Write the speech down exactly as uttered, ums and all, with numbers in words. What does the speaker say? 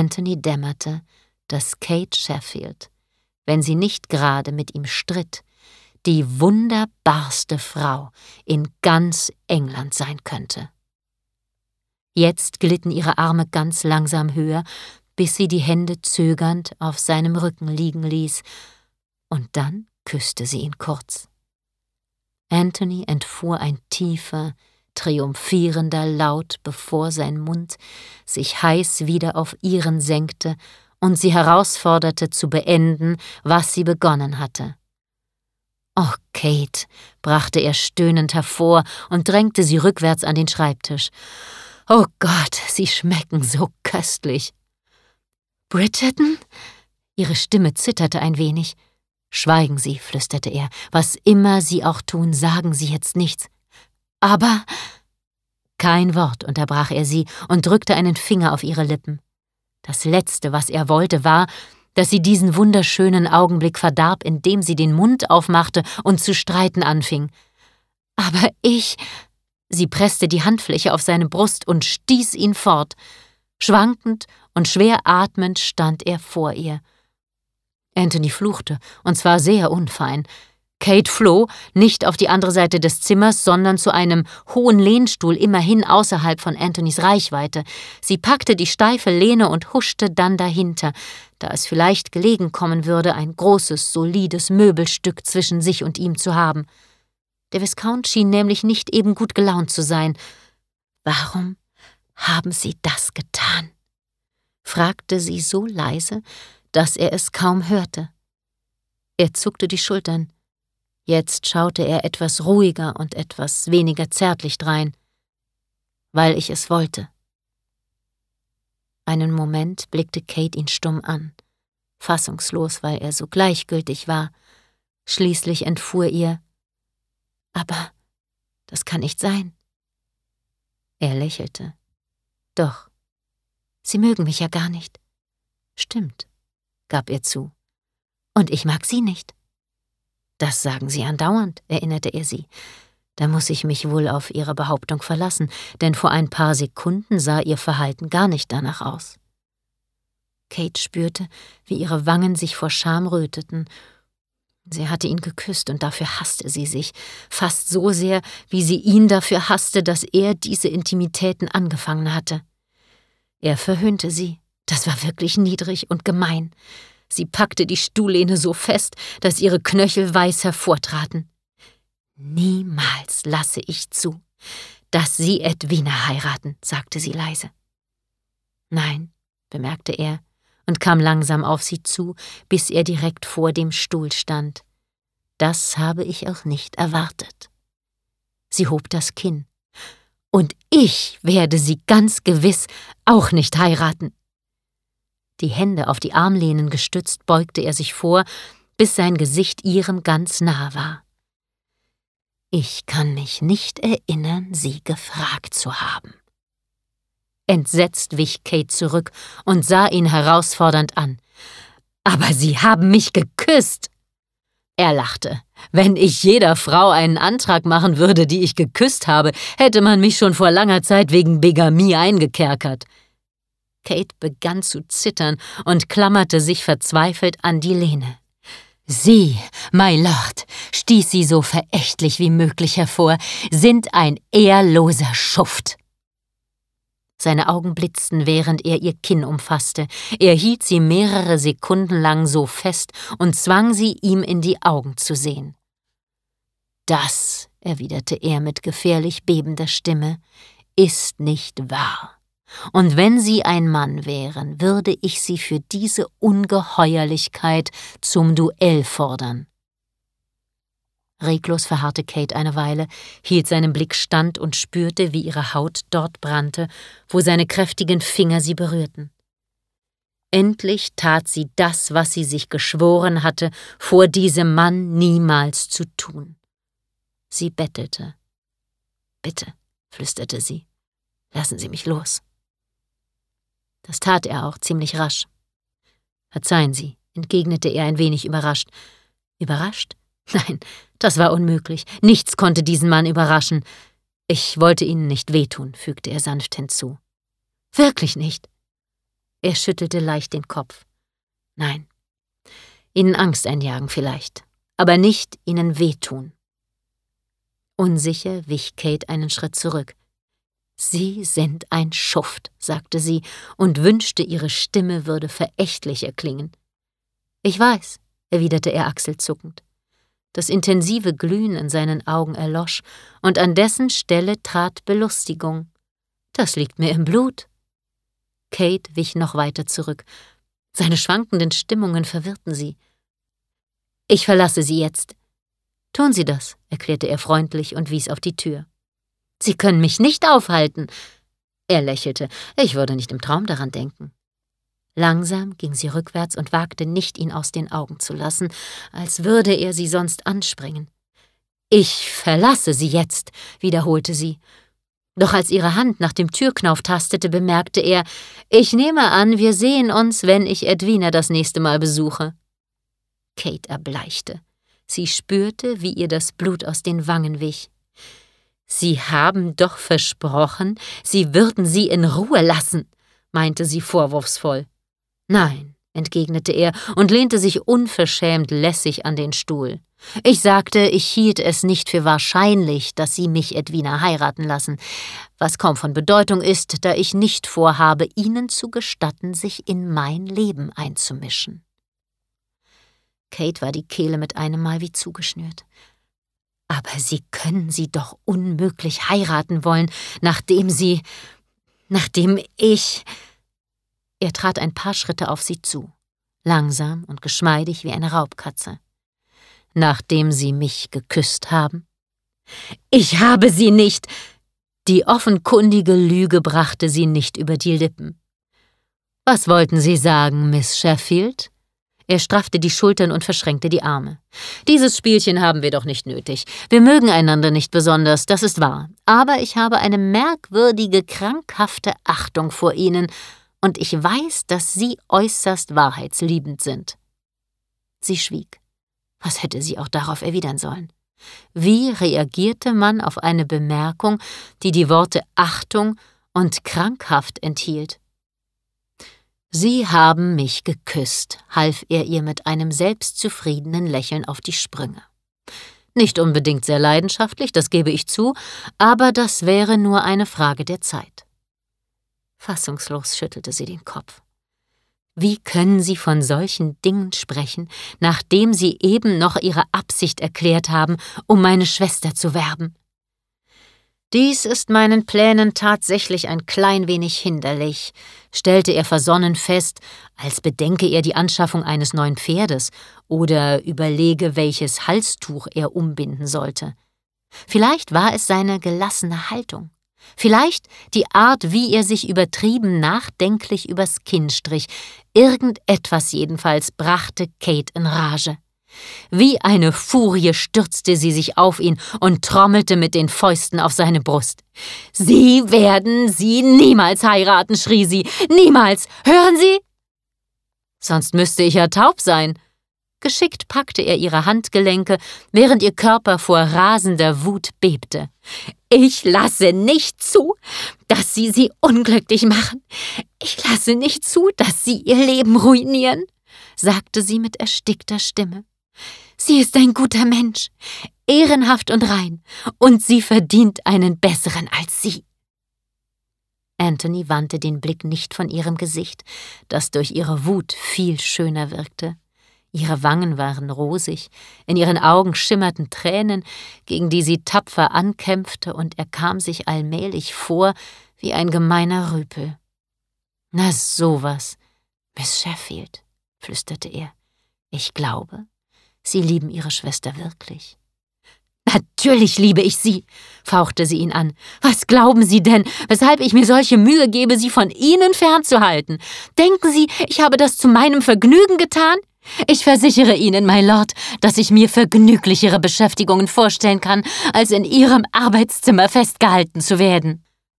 Anthony dämmerte, dass Kate Sheffield, wenn sie nicht gerade mit ihm stritt, die wunderbarste Frau in ganz England sein könnte. Jetzt glitten ihre Arme ganz langsam höher, bis sie die Hände zögernd auf seinem Rücken liegen ließ, und dann küsste sie ihn kurz. Anthony entfuhr ein tiefer, triumphierender Laut, bevor sein Mund sich heiß wieder auf ihren senkte und sie herausforderte zu beenden, was sie begonnen hatte. »Oh, Kate«, brachte er stöhnend hervor und drängte sie rückwärts an den Schreibtisch. »Oh Gott, sie schmecken so köstlich.« »Bridgerton?« Ihre Stimme zitterte ein wenig. »Schweigen Sie«, flüsterte er. »Was immer Sie auch tun, sagen Sie jetzt nichts.« »Aber...« Kein Wort, unterbrach er sie und drückte einen Finger auf ihre Lippen. Das Letzte, was er wollte, war, dass sie diesen wunderschönen Augenblick verdarb, indem sie den Mund aufmachte und zu streiten anfing. »Aber ich...« Sie presste die Handfläche auf seine Brust und stieß ihn fort. Schwankend und schwer atmend stand er vor ihr. Anthony fluchte, und zwar sehr unfein. Kate floh, nicht auf die andere Seite des Zimmers, sondern zu einem hohen Lehnstuhl, immerhin außerhalb von Anthonys Reichweite. Sie packte die steife Lehne und huschte dann dahinter, da es vielleicht gelegen kommen würde, ein großes, solides Möbelstück zwischen sich und ihm zu haben. Der Viscount schien nämlich nicht eben gut gelaunt zu sein. »Warum haben Sie das getan?« fragte sie so leise, dass er es kaum hörte. Er zuckte die Schultern. Jetzt schaute er etwas ruhiger und etwas weniger zärtlich drein. »Weil ich es wollte.« Einen Moment blickte Kate ihn stumm an, fassungslos, weil er so gleichgültig war. Schließlich entfuhr ihr: »Aber das kann nicht sein.« Er lächelte. »Doch, Sie mögen mich ja gar nicht.« »Stimmt«, gab er zu. »Und ich mag Sie nicht.« »Das sagen Sie andauernd«, erinnerte er sie. »Da muss ich mich wohl auf Ihre Behauptung verlassen, denn vor ein paar Sekunden sah Ihr Verhalten gar nicht danach aus.« Kate spürte, wie ihre Wangen sich vor Scham röteten. Sie hatte ihn geküsst und dafür hasste sie sich, fast so sehr, wie sie ihn dafür hasste, dass er diese Intimitäten angefangen hatte. Er verhöhnte sie. Das war wirklich niedrig und gemein. Sie packte die Stuhllehne so fest, dass ihre Knöchel weiß hervortraten. »Niemals lasse ich zu, dass Sie Edwina heiraten«, sagte sie leise. »Nein«, bemerkte er und kam langsam auf sie zu, bis er direkt vor dem Stuhl stand. »Das habe ich auch nicht erwartet.« Sie hob das Kinn. »Und ich werde Sie ganz gewiss auch nicht heiraten.« Die Hände auf die Armlehnen gestützt, beugte er sich vor, bis sein Gesicht ihrem ganz nah war. »Ich kann mich nicht erinnern, Sie gefragt zu haben.« Entsetzt wich Kate zurück und sah ihn herausfordernd an. »Aber Sie haben mich geküsst!« Er lachte. »Wenn ich jeder Frau einen Antrag machen würde, die ich geküsst habe, hätte man mich schon vor langer Zeit wegen Bigamie eingekerkert.« Kate begann zu zittern und klammerte sich verzweifelt an die Lehne. »Sie, my Lord«, stieß sie so verächtlich wie möglich hervor, »sind ein ehrloser Schuft.« Seine Augen blitzten, während er ihr Kinn umfasste. Er hielt sie mehrere Sekunden lang so fest und zwang sie, ihm in die Augen zu sehen. »Das«, erwiderte er mit gefährlich bebender Stimme, »ist nicht wahr. Und wenn Sie ein Mann wären, würde ich Sie für diese Ungeheuerlichkeit zum Duell fordern.« Reglos verharrte Kate eine Weile, hielt seinen Blick stand und spürte, wie ihre Haut dort brannte, wo seine kräftigen Finger sie berührten. Endlich tat sie das, was sie sich geschworen hatte, vor diesem Mann niemals zu tun. Sie bettelte. »Bitte«, flüsterte sie, »lassen Sie mich los.« Das tat er auch ziemlich rasch. »Verzeihen Sie«, entgegnete er ein wenig überrascht. »Überrascht? Nein, das war unmöglich. Nichts konnte diesen Mann überraschen. Ich wollte Ihnen nicht wehtun«, fügte er sanft hinzu. »Wirklich nicht?« Er schüttelte leicht den Kopf. Nein, ihnen Angst einjagen vielleicht, aber nicht ihnen wehtun. Unsicher wich Kate einen Schritt zurück. »Sie sind ein Schuft«, sagte sie und wünschte, ihre Stimme würde verächtlicher klingen. »Ich weiß«, erwiderte er achselzuckend. Das intensive Glühen in seinen Augen erlosch, und an dessen Stelle trat Belustigung. »Das liegt mir im Blut.« Kate wich noch weiter zurück. Seine schwankenden Stimmungen verwirrten sie. »Ich verlasse Sie jetzt.« »Tun Sie das«, erklärte er freundlich und wies auf die Tür. »Sie können mich nicht aufhalten.« Er lächelte. »Ich würde nicht im Traum daran denken.« Langsam ging sie rückwärts und wagte nicht, ihn aus den Augen zu lassen, als würde er sie sonst anspringen. »Ich verlasse Sie jetzt«, wiederholte sie. Doch als ihre Hand nach dem Türknauf tastete, bemerkte er, »Ich nehme an, wir sehen uns, wenn ich Edwina das nächste Mal besuche.« Kate erbleichte. Sie spürte, wie ihr das Blut aus den Wangen wich. »Sie haben doch versprochen, Sie würden sie in Ruhe lassen«, meinte sie vorwurfsvoll. »Nein«, entgegnete er und lehnte sich unverschämt lässig an den Stuhl. »Ich sagte, ich hielt es nicht für wahrscheinlich, dass Sie mich Edwina heiraten lassen, was kaum von Bedeutung ist, da ich nicht vorhabe, Ihnen zu gestatten, sich in mein Leben einzumischen.« Kate war die Kehle mit einem Mal wie zugeschnürt. »Aber Sie können sie doch unmöglich heiraten wollen, nachdem Sie... nachdem ich...« Er trat ein paar Schritte auf sie zu, langsam und geschmeidig wie eine Raubkatze. »Nachdem Sie mich geküsst haben?« »Ich habe Sie nicht!« Die offenkundige Lüge brachte sie nicht über die Lippen. »Was wollten Sie sagen, Miss Sheffield?« Er straffte die Schultern und verschränkte die Arme. »Dieses Spielchen haben wir doch nicht nötig. Wir mögen einander nicht besonders, das ist wahr. Aber ich habe eine merkwürdige, krankhafte Achtung vor Ihnen, und ich weiß, dass Sie äußerst wahrheitsliebend sind.« Sie schwieg. Was hätte sie auch darauf erwidern sollen? Wie reagierte man auf eine Bemerkung, die die Worte Achtung und krankhaft enthielt? »Sie haben mich geküsst«, half er ihr mit einem selbstzufriedenen Lächeln auf die Sprünge. »Nicht unbedingt sehr leidenschaftlich, das gebe ich zu, aber das wäre nur eine Frage der Zeit.« Fassungslos schüttelte sie den Kopf. Wie können Sie von solchen Dingen sprechen, nachdem Sie eben noch Ihre Absicht erklärt haben, um meine Schwester zu werben? »Dies ist meinen Plänen tatsächlich ein klein wenig hinderlich«, stellte er versonnen fest, als bedenke er die Anschaffung eines neuen Pferdes oder überlege, welches Halstuch er umbinden sollte. Vielleicht war es seine gelassene Haltung. Vielleicht die Art, wie er sich übertrieben nachdenklich übers Kinn strich. Irgendetwas jedenfalls brachte Kate in Rage. Wie eine Furie stürzte sie sich auf ihn und trommelte mit den Fäusten auf seine Brust. »Sie werden sie niemals heiraten«, schrie sie. »Niemals! Hören Sie?« »Sonst müsste ich ja taub sein.« Geschickt packte er ihre Handgelenke, während ihr Körper vor rasender Wut bebte. »Ich lasse nicht zu, dass Sie sie unglücklich machen. Ich lasse nicht zu, dass Sie ihr Leben ruinieren«, sagte sie mit erstickter Stimme. »Sie ist ein guter Mensch, ehrenhaft und rein, und sie verdient einen besseren als Sie.« Anthony wandte den Blick nicht von ihrem Gesicht, das durch ihre Wut viel schöner wirkte. Ihre Wangen waren rosig, in ihren Augen schimmerten Tränen, gegen die sie tapfer ankämpfte, und er kam sich allmählich vor wie ein gemeiner Rüpel. »Na sowas, Miss Sheffield«, flüsterte er. »Ich glaube, Sie lieben Ihre Schwester wirklich.« »Natürlich liebe ich sie«, fauchte sie ihn an. »Was glauben Sie denn, weshalb ich mir solche Mühe gebe, sie von Ihnen fernzuhalten? Denken Sie, ich habe das zu meinem Vergnügen getan? Ich versichere Ihnen, my Lord, dass ich mir vergnüglichere Beschäftigungen vorstellen kann, als in Ihrem Arbeitszimmer festgehalten zu werden.«